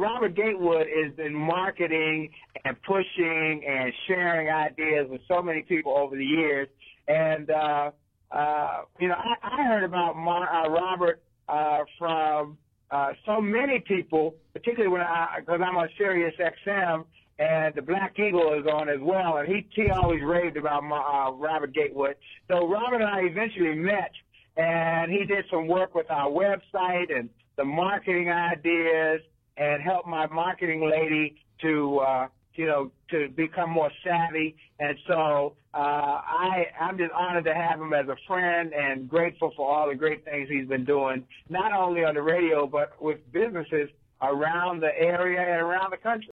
Robert Gatewood is in marketing and pushing and sharing ideas with so many people over the years. And, I heard about Robert from so many people, particularly because I'm on Sirius XM, and the Black Eagle is on as well, and he always raved about Robert Gatewood. So Robert and I eventually met, and he did some work with our website and the marketing ideas, and helped my marketing lady to become more savvy. And so I'm just honored to have him as a friend and grateful for all the great things he's been doing, not only on the radio, but with businesses around the area and around the country.